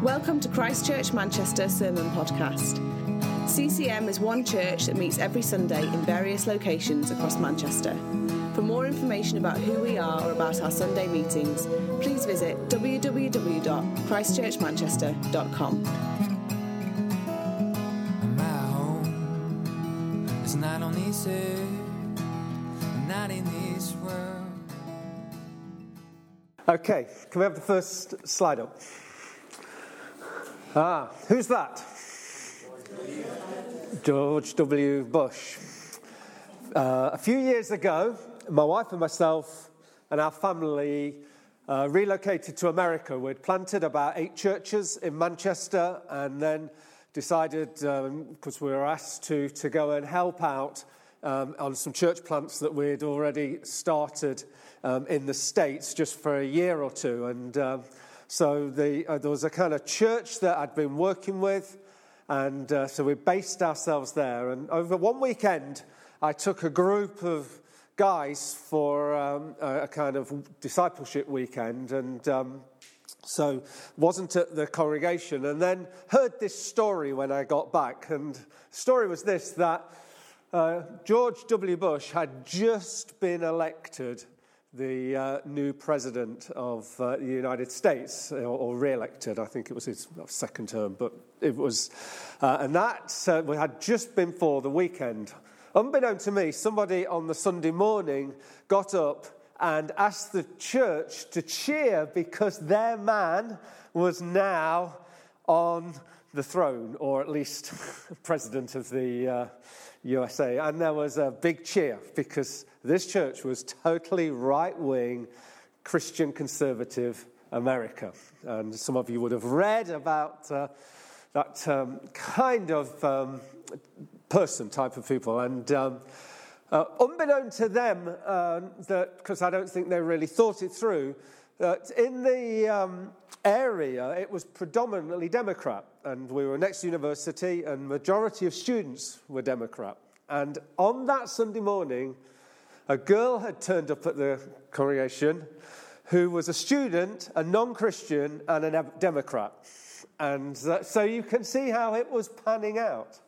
Welcome to Christchurch Manchester Sermon Podcast. CCM is one church that meets every Sunday in various locations across Manchester. For more information about who we are or about our Sunday meetings, please visit www.christchurchmanchester.com. My home is not on this earth, not in this world. Okay, can we have the first slide up? Who's that? George W. Bush. A few years ago, my wife and myself and our family relocated to America. We'd planted about 8 churches in Manchester and then decided, because we were asked to go and help out on some church plants that we'd already started in the States just for a year or two. And so there was a kind of church that I'd been working with, and so we based ourselves there. And over one weekend, I took a group of guys for a kind of discipleship weekend, and so wasn't at the congregation, and then heard this story when I got back. And the story was this, that George W. Bush had just been elected the new president of the United States, or re-elected. I think it was his second term, but it was, and that we had just been for the weekend. Unbeknown to me, somebody on the Sunday morning got up and asked the church to cheer because their man was now on the throne, or at least president of the USA. And there was a big cheer because this church was totally right-wing, Christian conservative America. And some of you would have read about that kind of person, type of people. And unbeknown to them, that because I don't think they really thought it through, that in the area it was predominantly Democrat, and we were next to university, and majority of students were Democrat. And on that Sunday morning, a girl had turned up at the congregation who was a student, a non-Christian, and a Democrat. And so you can see how it was panning out.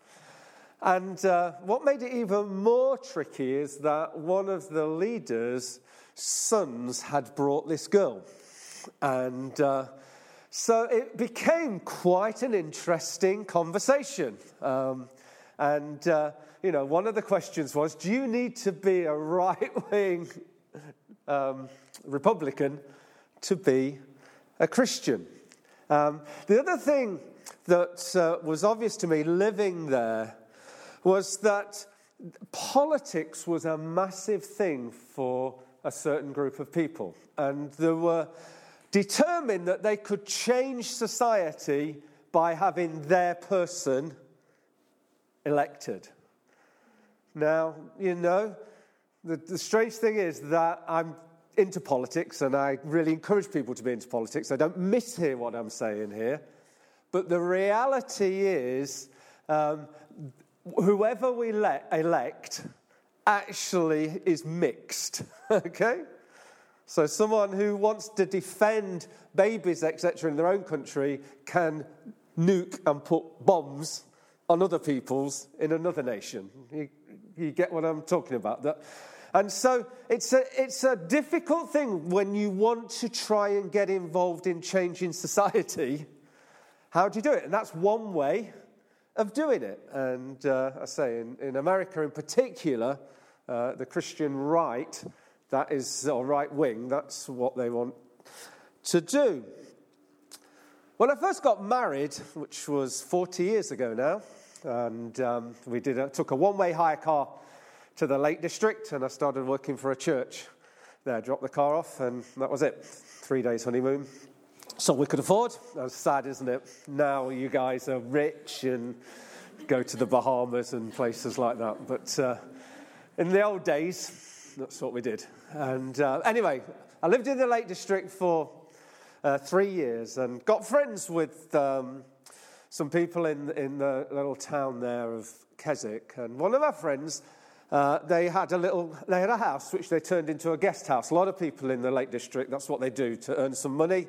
And what made it even more tricky is that one of the leaders' sons had brought this girl. And so it became quite an interesting conversation. You know, one of the questions was, do you need to be a right-wing Republican to be a Christian? The other thing that was obvious to me living there was that politics was a massive thing for a certain group of people. And they were determined that they could change society by having their person elected. Now, you know, the strange thing is that I'm into politics, and I really encourage people to be into politics. I don't mishear what I'm saying here. But the reality is, whoever we elect actually is mixed, okay? So someone who wants to defend babies, etc., in their own country can nuke and put bombs on other people's in another nation. You get what I'm talking about? And so it's a difficult thing when you want to try and get involved in changing society. How do you do it? And that's one way of doing it. And I say in America in particular, the Christian right, that is, or right wing, that's what they want to do. When I first got married, which was 40 years ago now, and we took a one-way hire car to the Lake District, and I started working for a church there. Dropped the car off, and that was it. 3 days honeymoon. So we could afford. That's sad, isn't it? Now you guys are rich and go to the Bahamas and places like that. But in the old days, that's what we did. And anyway, I lived in the Lake District for 3 years and got friends with some people in the little town there of Keswick. And one of our friends, they had a house which they turned into a guest house. A lot of people in the Lake District, that's what they do to earn some money.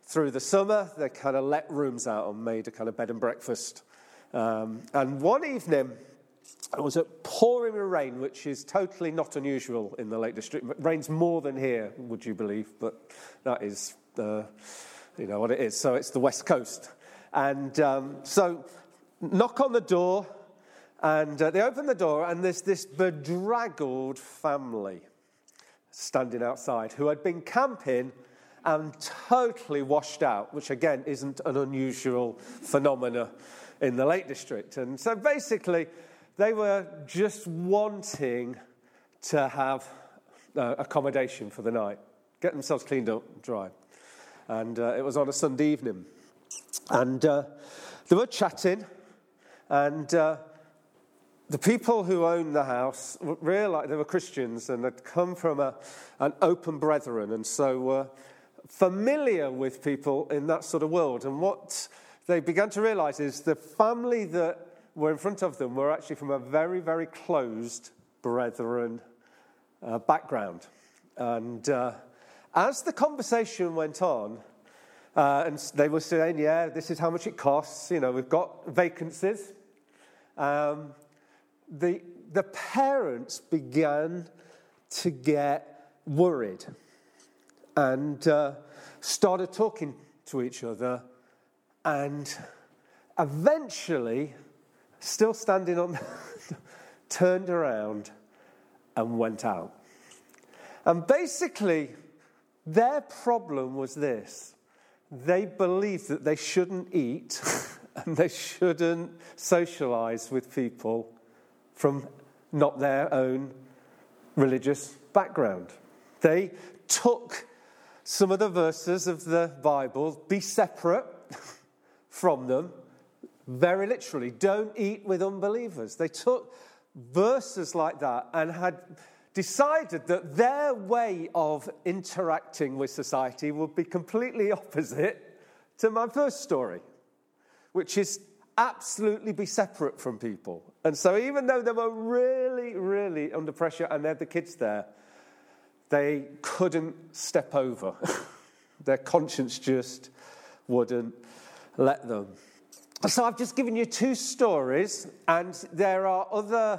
through the summer, they kind of let rooms out and made a kind of bed and breakfast. And one evening, it was pouring rain, which is totally not unusual in the Lake District. It rains more than here, would you believe? But that is, what it is. So it's the West Coast. And so knock on the door, and they open the door, and there's this bedraggled family standing outside who had been camping and totally washed out, which again isn't an unusual phenomena in the Lake District. And so basically, they were just wanting to have accommodation for the night, get themselves cleaned up, dry. And it was on a Sunday evening. And they were chatting, and the people who owned the house realized they were Christians and had come from an open brethren, and so were familiar with people in that sort of world. And what they began to realize is the family that were in front of them were actually from a very, very closed brethren background. And as the conversation went on, and they were saying, yeah, this is how much it costs, we've got vacancies. The parents began to get worried and started talking to each other, and eventually, still standing on, turned around and went out. And basically, their problem was this. They believed that they shouldn't eat and they shouldn't socialize with people from not their own religious background. They took some of the verses of the Bible, be separate from them, very literally, don't eat with unbelievers. They took verses like that and had decided that their way of interacting with society would be completely opposite to my first story, which is absolutely be separate from people. And so even though they were really, really under pressure and they had the kids there, they couldn't step over. Their conscience just wouldn't let them. So I've just given you two stories, and there are other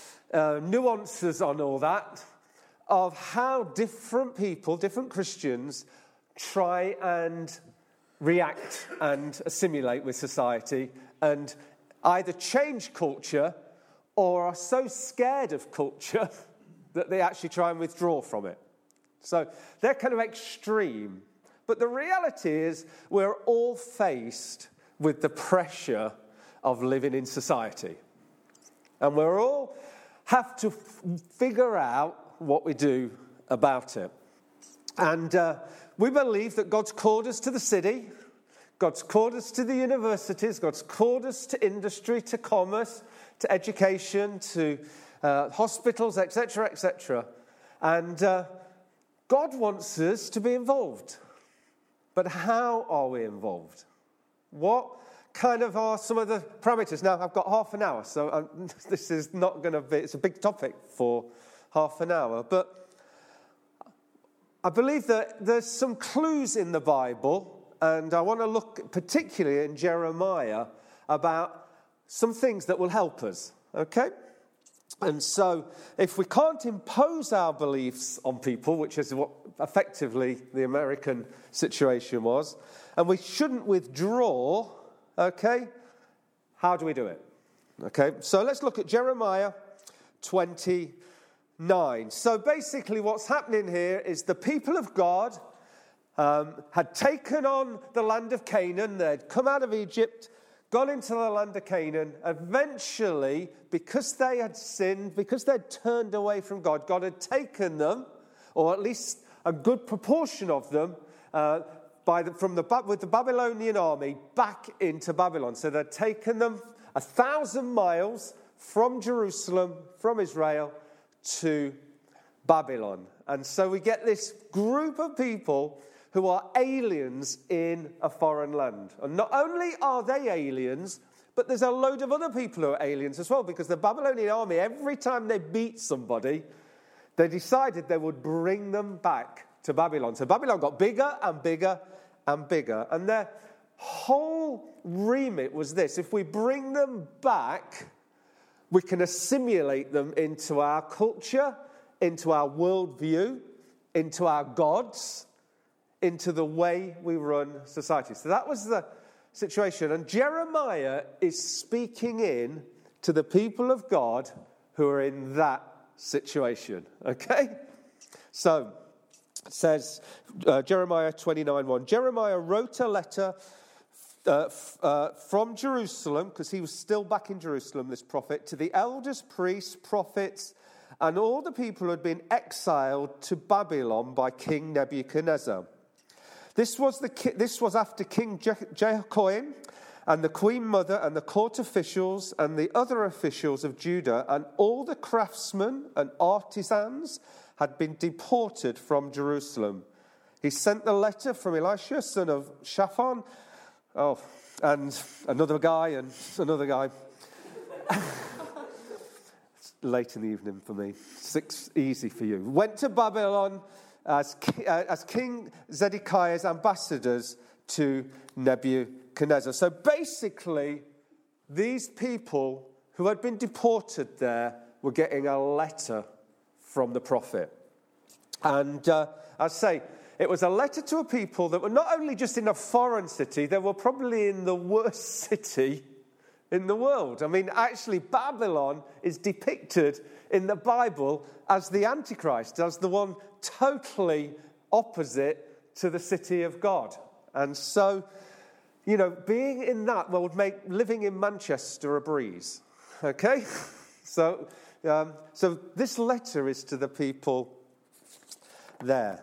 nuances on all that of how different people, different Christians, try and react and assimilate with society and either change culture or are so scared of culture that they actually try and withdraw from it. So they're kind of extreme. But the reality is we're all faced with the pressure of living in society. And we all have to figure out what we do about it. And we believe that God's called us to the city, God's called us to the universities, God's called us to industry, to commerce, to education, to hospitals, etc., etc. And God wants us to be involved. But how are we involved? What kind of are some of the parameters? Now, I've got half an hour, so this is not going to be, it's a big topic for half an hour. But I believe that there's some clues in the Bible, and I want to look particularly in Jeremiah about some things that will help us, okay? And so if we can't impose our beliefs on people, which is what effectively the American situation was, and we shouldn't withdraw, okay, how do we do it? Okay, so let's look at Jeremiah 29. So basically what's happening here is the people of God had taken on the land of Canaan. They'd come out of Egypt, gone into the land of Canaan. Eventually, because they had sinned, because they'd turned away from God, God had taken them, or at least a good proportion of them, with the Babylonian army back into Babylon. So they'd taken them 1,000 miles from Jerusalem, from Israel, to Babylon. And so we get this group of people who are aliens in a foreign land. And not only are they aliens, but there's a load of other people who are aliens as well, because the Babylonian army, every time they beat somebody, they decided they would bring them back to Babylon. So Babylon got bigger and bigger and bigger. And their whole remit was this: if we bring them back, we can assimilate them into our culture, into our worldview, into our gods, into the way we run society. So that was the situation. And Jeremiah is speaking in to the people of God who are in that situation. Okay? So it says, Jeremiah 29:1. Jeremiah wrote a letter from Jerusalem, because he was still back in Jerusalem, this prophet, to the elders, priests, prophets, and all the people who had been exiled to Babylon by King Nebuchadnezzar. This was after King Jehoiakim and the queen mother and the court officials and the other officials of Judah and all the craftsmen and artisans had been deported from Jerusalem. He sent the letter from Elisha, son of Shaphan, and another guy. It's late in the evening for me. 6 easy for you. Went to Babylon as King Zedekiah's ambassadors to Nebuchadnezzar. So basically, these people who had been deported there were getting a letter from the prophet. And I say, it was a letter to a people that were not only just in a foreign city, they were probably in the worst city in the world. I mean, actually, Babylon is depicted in the Bible as the Antichrist, as the one totally opposite to the city of God. And so, being in that would make living in Manchester a breeze. Okay? So this letter is to the people there.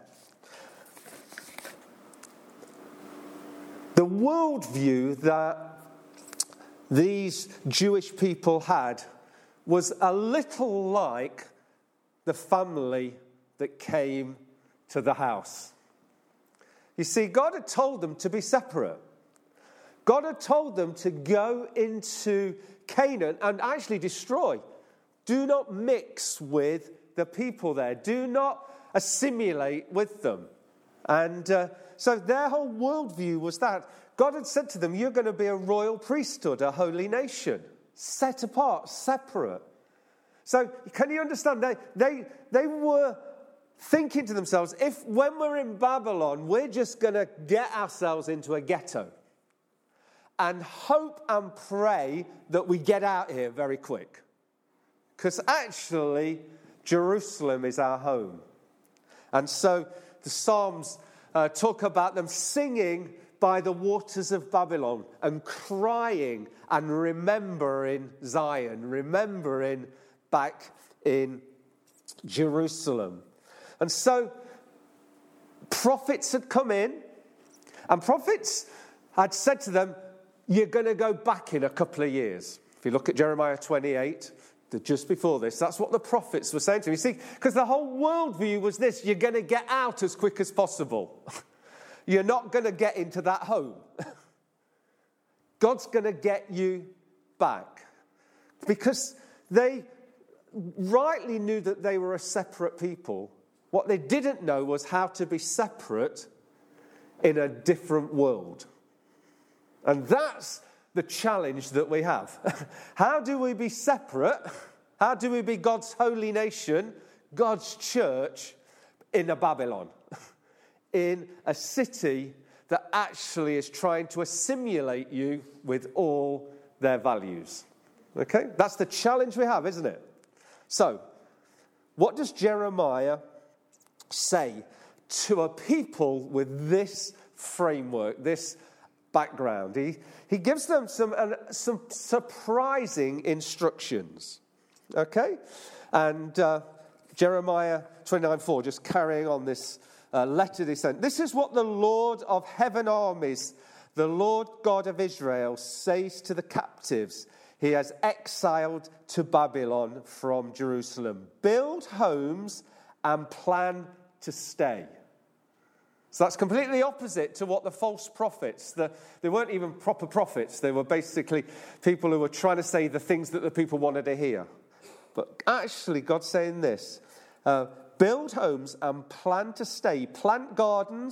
The worldview that these Jewish people had was a little like the family that came to the house. You see, God had told them to be separate. God had told them to go into Canaan and actually destroy. Do not mix with the people there. Do not assimilate with them. And so their whole worldview was that. God had said to them, you're going to be a royal priesthood, a holy nation, set apart, separate. So can you understand? They were thinking to themselves, if when we're in Babylon, we're just going to get ourselves into a ghetto and hope and pray that we get out here very quick. Because actually, Jerusalem is our home. And so the Psalms talk about them singing by the waters of Babylon and crying and remembering Zion, remembering back in Jerusalem. And so prophets had come in, and prophets had said to them, you're going to go back in a couple of years. If you look at Jeremiah 28, just before this, that's what the prophets were saying to him. You see, because the whole worldview was this: you're going to get out as quick as possible. You're not going to get into that home. God's going to get you back. Because they rightly knew that they were a separate people. What they didn't know was how to be separate in a different world. And that's the challenge that we have. How do we be separate? How do we be God's holy nation, God's church, in a Babylon? In a city that actually is trying to assimilate you with all their values. Okay? That's the challenge we have, isn't it? So, what does Jeremiah say to a people with this framework, this background? He gives them some surprising instructions. Okay? And Jeremiah 29:4, just carrying on this letter they sent. This is what the Lord of heaven armies, the Lord God of Israel, says to the captives he has exiled to Babylon from Jerusalem. Build homes and plan to stay. So that's completely opposite to what the false prophets, they weren't even proper prophets. They were basically people who were trying to say the things that the people wanted to hear. But actually, God's saying this: build homes and plan to stay. Plant gardens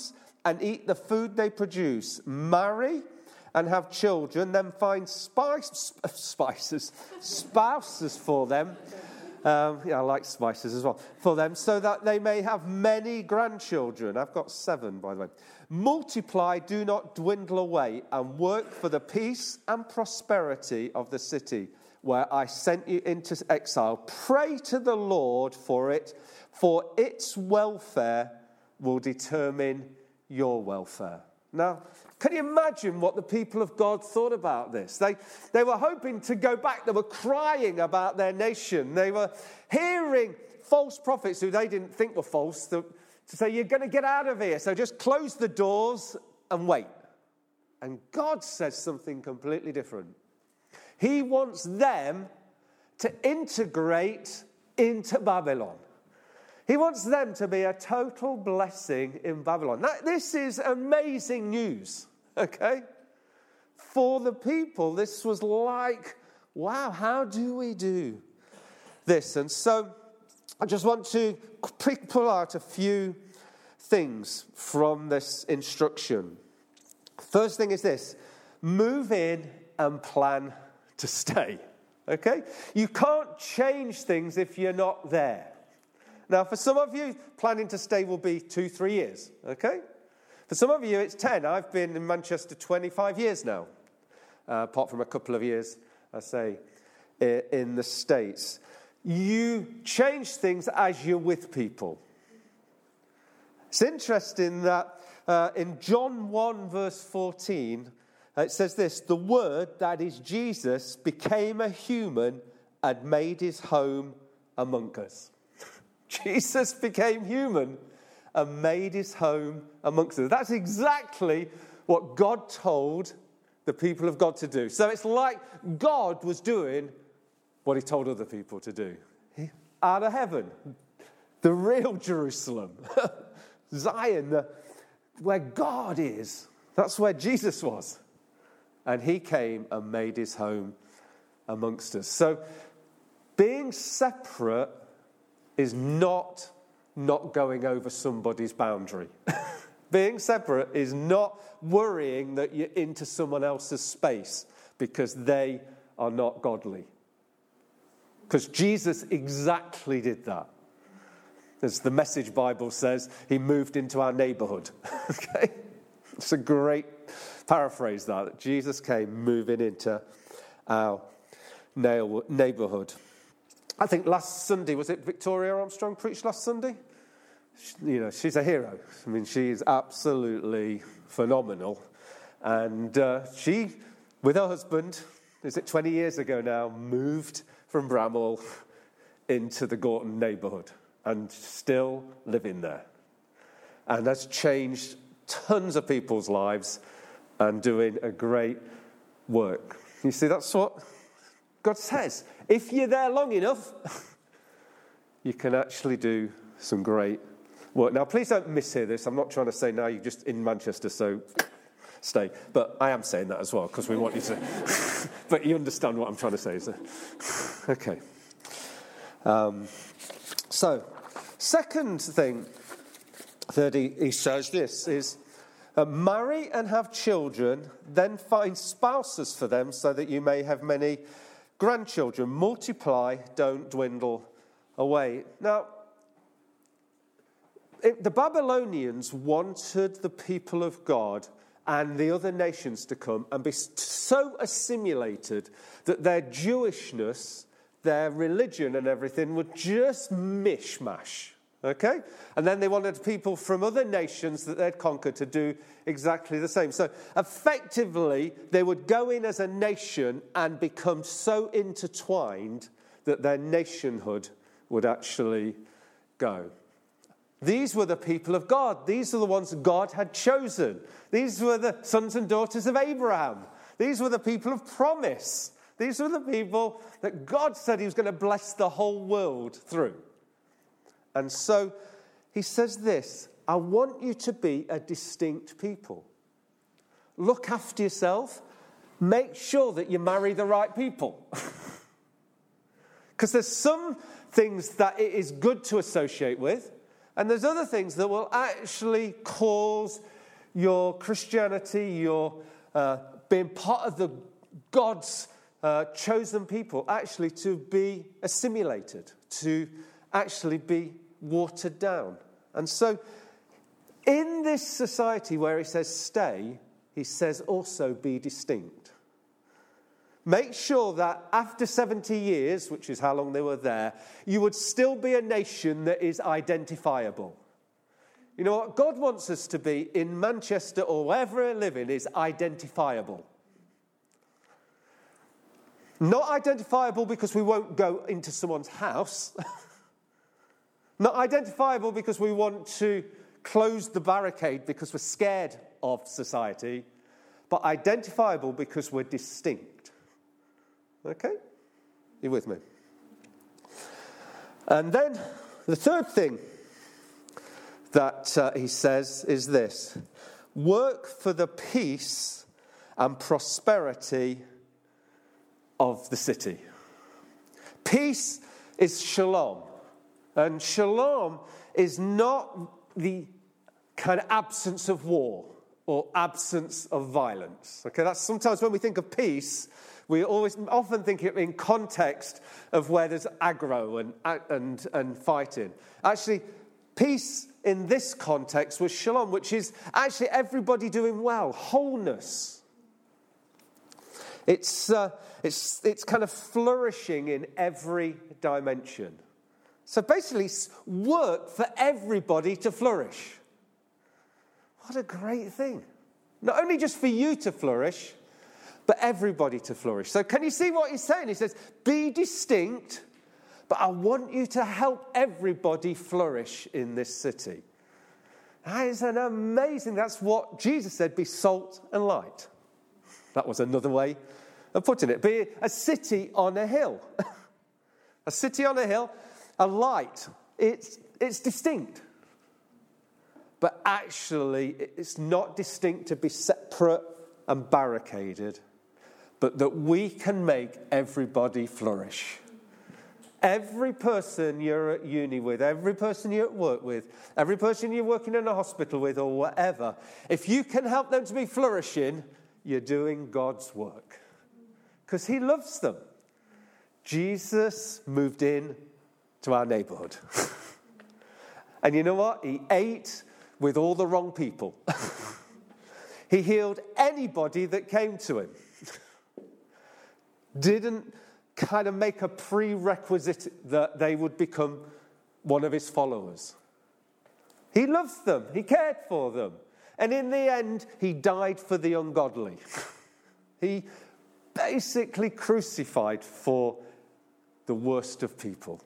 and eat the food they produce, marry and have children, then find spouses for them. I like spices as well. For them, so that they may have many grandchildren. I've got 7, by the way. Multiply, do not dwindle away, and work for the peace and prosperity of the city where I sent you into exile. Pray to the Lord for it, for its welfare will determine your welfare. Now, can you imagine what the people of God thought about this? They were hoping to go back. They were crying about their nation. They were hearing false prophets who they didn't think were false to say, you're going to get out of here, so just close the doors and wait. And God says something completely different. He wants them to integrate into Babylon. He wants them to be a total blessing in Babylon. Now, this is amazing news, okay? For the people, this was like, wow, how do we do this? And so I just want to pull out a few things from this instruction. First thing is this: move in and plan to stay, okay? You can't change things if you're not there. Now, for some of you, planning to stay will be 2-3 years, okay? For some of you, it's 10. I've been in Manchester 25 years now, apart from a couple of years, I say, in the States. You change things as you're with people. It's interesting that in John 1, verse 14, it says this: the Word, that is Jesus, became a human and made his home among us. Jesus became human and made his home amongst us. That's exactly what God told the people of God to do. So it's like God was doing what he told other people to do. Out of heaven, the real Jerusalem, Zion, where God is. That's where Jesus was. And he came and made his home amongst us. So being separate is not going over somebody's boundary. Being separate is not worrying that you're into someone else's space because they are not godly. Because Jesus exactly did that. As the Message Bible says, he moved into our neighborhood. Okay? It's a great paraphrase that Jesus came moving into our neighborhood. I think last Sunday, was it Victoria Armstrong preached last Sunday? You know, she's a hero. I mean, she's absolutely phenomenal. And she, with her husband, is it 20 years ago now, moved from Bramall into the Gorton neighbourhood and still living there. And has changed tons of people's lives and doing a great work. You see, that's what God says. If you're there long enough, you can actually do some great work. Now, please don't mishear this. I'm not trying to say now you're just in Manchester, so stay. But I am saying that as well, because we want you to. But you understand what I'm trying to say, so. Okay. So, second thing that he says this is, marry and have children, then find spouses for them so that you may have many grandchildren. Multiply, don't dwindle away. Now, the Babylonians wanted the people of God and the other nations to come and be so assimilated that their Jewishness, their religion and everything would just mishmash. Okay? And then they wanted people from other nations that they'd conquered to do exactly the same. So effectively, they would go in as a nation and become so intertwined that their nationhood would actually go. These were the people of God. These are the ones God had chosen. These were the sons and daughters of Abraham. These were the people of promise. These were the people that God said he was going to bless the whole world through. And so he says this: I want you to be a distinct people. Look after yourself. Make sure that you marry the right people. Because there's some things that it is good to associate with, and there's other things that will actually cause your Christianity, your being part of the God's chosen people, actually to be assimilated, to actually be watered down. And so in this society where he says stay, he says also be distinct. Make sure that after 70 years, which is how long they were there, you would still be a nation that is identifiable. You know what God wants us to be in Manchester or wherever we live in is identifiable. Not identifiable because we won't go into someone's house. Not identifiable because we want to close the barricade because we're scared of society. But identifiable because we're distinct. Okay? You with me? And then the third thing that he says is this: work for the peace and prosperity of the city. Peace is shalom. And shalom is not the kind of absence of war or absence of violence. Okay, that's sometimes when we think of peace, we often think it in context of where there's aggro and fighting. Actually, peace in this context was shalom, which is actually everybody doing well, wholeness. It's kind of flourishing in every dimension. So basically, work for everybody to flourish. What a great thing. Not only just for you to flourish, but everybody to flourish. So can you see what he's saying? He says, be distinct, but I want you to help everybody flourish in this city. That is an amazing, that's what Jesus said, be salt and light. That was another way of putting it. Be a city on a hill. A city on a hill, a light. It's distinct. But actually, it's not distinct to be separate and barricaded, but that we can make everybody flourish. Every person you're at uni with, every person you're at work with, every person you're working in a hospital with or whatever, if you can help them to be flourishing, you're doing God's work. Because he loves them. Jesus moved in to our neighborhood. And you know what? He ate with all the wrong people. He healed anybody that came to him. Didn't kind of make a prerequisite that they would become one of his followers. He loved them. He cared for them. And in the end, he died for the ungodly. He basically crucified for the worst of people.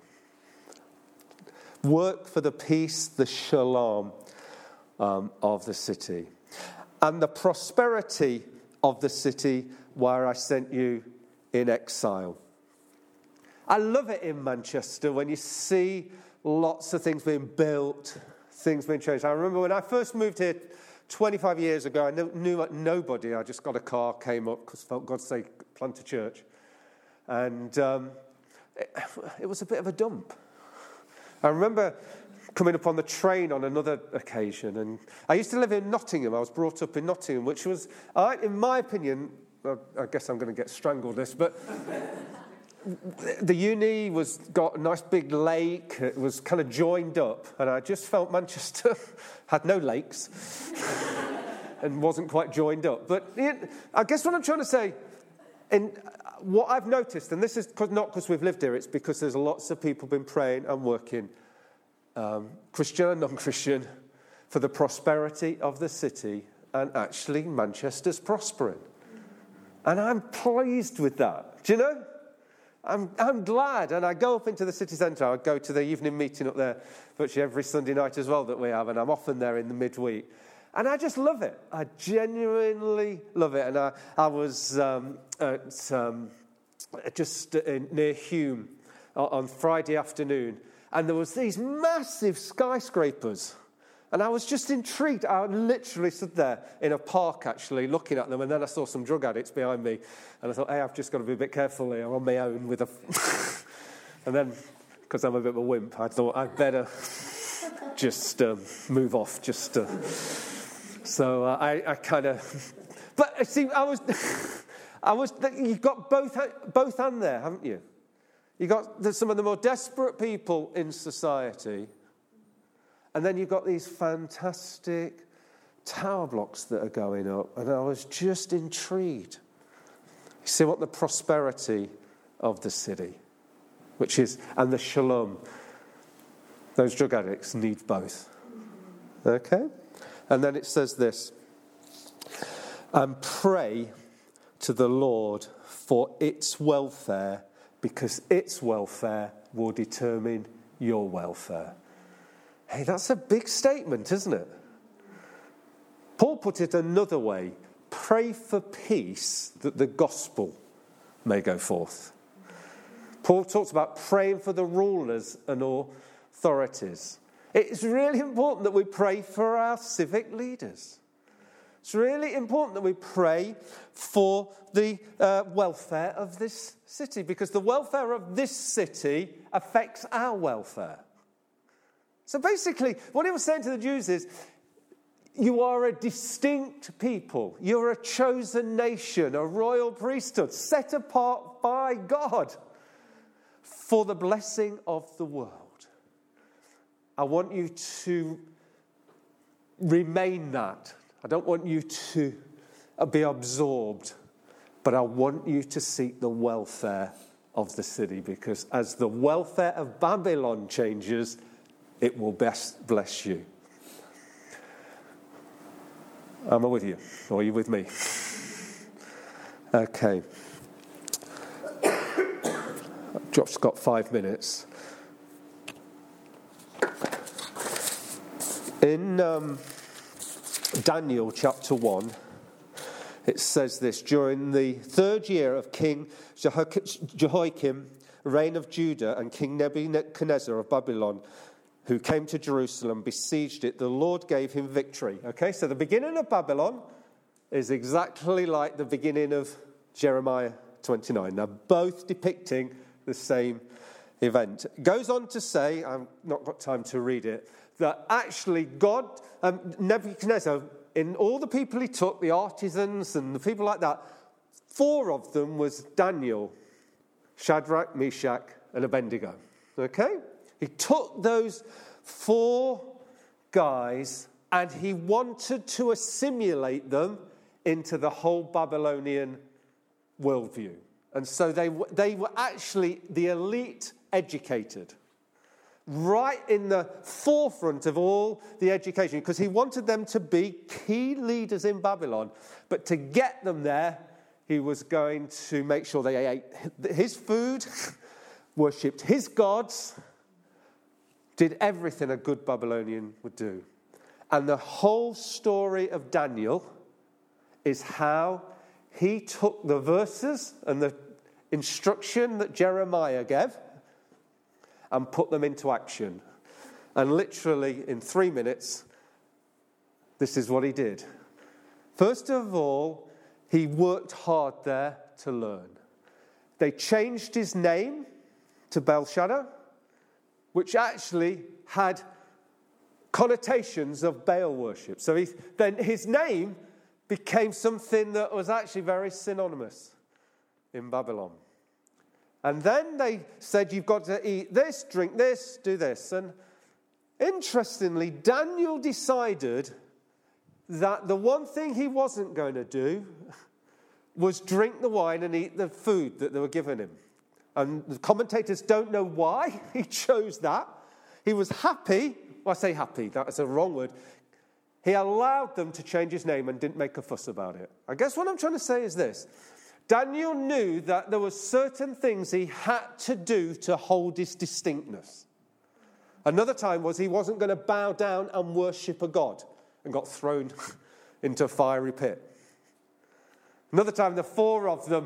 Work for the peace, the shalom of the city. And the prosperity of the city where I sent you in exile. I love it in Manchester when you see lots of things being built, things being changed. I remember when I first moved here 25 years ago, I knew nobody. I just got a car, came up, because felt God's sake, plant a church. And it was a bit of a dump. I remember coming up on the train on another occasion, and I used to live in Nottingham. I was brought up in Nottingham, which was, in my opinion, I guess I'm going to get strangled this, but the uni got a nice big lake. It was kind of joined up, and I just felt Manchester had no lakes and wasn't quite joined up. But I guess what I'm trying to say, and what I've noticed, and this is not because we've lived here, it's because there's lots of people been praying and working, Christian and non-Christian, for the prosperity of the city, and actually Manchester's prospering. And I'm pleased with that. Do you know? I'm glad, and I go up into the city centre. I go to the evening meeting up there virtually every Sunday night as well that we have, and I'm often there in the midweek. And I just love it. I genuinely love it. And I was just near Hume on Friday afternoon, and there was these massive skyscrapers. And I was just intrigued. I literally stood there in a park, actually, looking at them. And then I saw some drug addicts behind me. And I thought, hey, I've just got to be a bit careful here on my own with a... And then, because I'm a bit of a wimp, I thought I'd better just move off, just So I kind of... But see, you've got both and there, haven't you? You've got some of the more desperate people in society, and then you've got these fantastic tower blocks that are going up, and I was just intrigued. You see what the prosperity of the city, which is, and the shalom, those drug addicts need both. Okay? And then it says this, and pray to the Lord for its welfare, because its welfare will determine your welfare. Hey, that's a big statement, isn't it? Paul put it another way. Pray for peace that the gospel may go forth. Paul talks about praying for the rulers and authorities. It's really important that we pray for our civic leaders. It's really important that we pray for the welfare of this city, because the welfare of this city affects our welfare. So basically, what he was saying to the Jews is, you are a distinct people. You're a chosen nation, a royal priesthood, set apart by God for the blessing of the world. I want you to remain that. I don't want you to be absorbed, but I want you to seek the welfare of the city, because as the welfare of Babylon changes, it will best bless you. Am I with you? Or are you with me? Okay. I've just got 5 minutes. In Daniel chapter 1, it says this: during the 3rd year of King Jehoiakim, reign of Judah, and King Nebuchadnezzar of Babylon, who came to Jerusalem, besieged it, the Lord gave him victory. Okay, so the beginning of Babylon is exactly like the beginning of Jeremiah 29. They're both depicting the same event. It goes on to say, I've not got time to read it, that actually God, Nebuchadnezzar, in all the people he took, the artisans and the people like that, 4 of them was Daniel, Shadrach, Meshach, and Abednego. Okay? He took those 4 guys and he wanted to assimilate them into the whole Babylonian worldview. And so they were actually the elite educated, right in the forefront of all the education, because he wanted them to be key leaders in Babylon. But to get them there, he was going to make sure they ate his food, worshipped his gods, did everything a good Babylonian would do. And the whole story of Daniel is how he took the verses and the instruction that Jeremiah gave and put them into action. And literally in 3 minutes, this is what he did. First of all, he worked hard there to learn. They changed his name to Belshazzar, which actually had connotations of Baal worship. So then his name became something that was actually very synonymous in Babylon. And then they said, you've got to eat this, drink this, do this. And interestingly, Daniel decided that the one thing he wasn't going to do was drink the wine and eat the food that they were giving him. And the commentators don't know why he chose that. He was happy. Well, I say happy, that's a wrong word. He allowed them to change his name and didn't make a fuss about it. I guess what I'm trying to say is this. Daniel knew that there were certain things he had to do to hold his distinctness. Another time was he wasn't going to bow down and worship a god and got thrown into a fiery pit. Another time, the 4 of them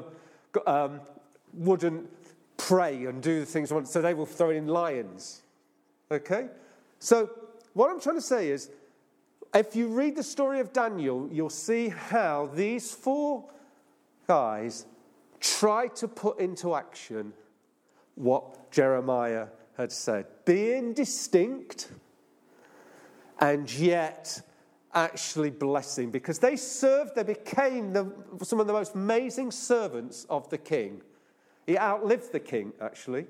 wouldn't pray and do the things, so they were thrown in lions. Okay? So what I'm trying to say is, if you read the story of Daniel, you'll see how these 4 guys tried to put into action what Jeremiah had said. Being distinct and yet actually blessing because they became some of the most amazing servants of the king. He outlived the king, actually.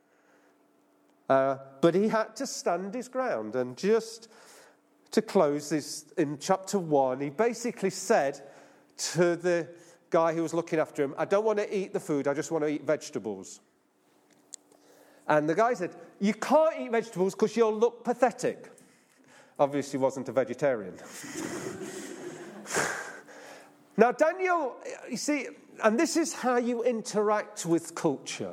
But he had to stand his ground. And just to close this, in chapter 1, he basically said to the guy who was looking after him, I don't want to eat the food, I just want to eat vegetables. And the guy said, you can't eat vegetables because you'll look pathetic. Obviously wasn't a vegetarian. Now, Daniel, you see, and this is how you interact with culture.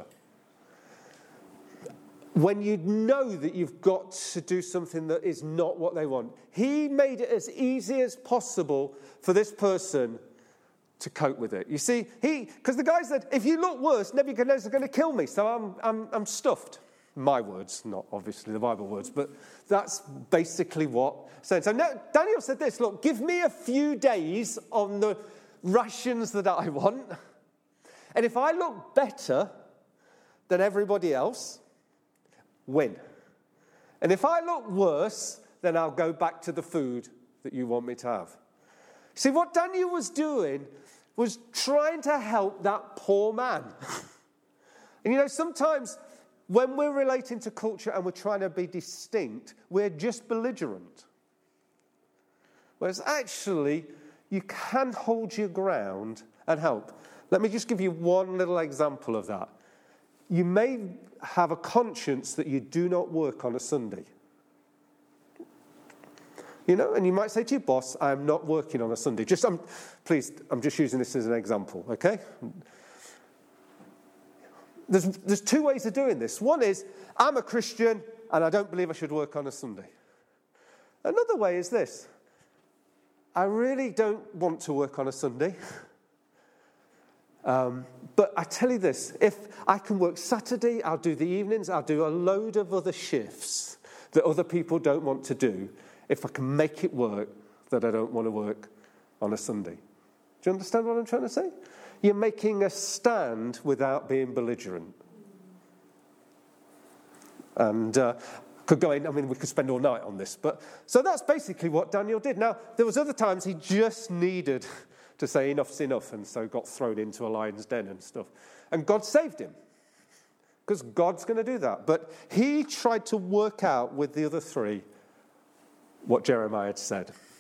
When you know that you've got to do something that is not what they want. He made it as easy as possible for this person to cope with it. You see, because the guy said, if you look worse, Nebuchadnezzar's going to kill me, so I'm stuffed. My words, not obviously the Bible words, but that's basically what said. So Daniel said this, look, give me a few days on the rations that I want, and if I look better than everybody else, win. And if I look worse, then I'll go back to the food that you want me to have. See, what Daniel was doing was trying to help that poor man. And sometimes when we're relating to culture and we're trying to be distinct, we're just belligerent. Whereas actually, you can hold your ground and help. Let me just give you one little example of that. You may have a conscience that you do not work on a Sunday. And you might say to your boss, I'm not working on a Sunday. I'm just using this as an example, okay? There's two ways of doing this. One is, I'm a Christian and I don't believe I should work on a Sunday. Another way is this. I really don't want to work on a Sunday. But I tell you this, if I can work Saturday, I'll do the evenings, I'll do a load of other shifts that other people don't want to do, if I can make it work that I don't want to work on a Sunday. Do you understand what I'm trying to say? You're making a stand without being belligerent. And we could spend all night on this. So that's basically what Daniel did. Now, there was other times he just needed to say enough's enough, and so got thrown into a lion's den and stuff. And God saved him, because God's going to do that. But he tried to work out with the other three what Jeremiah had said.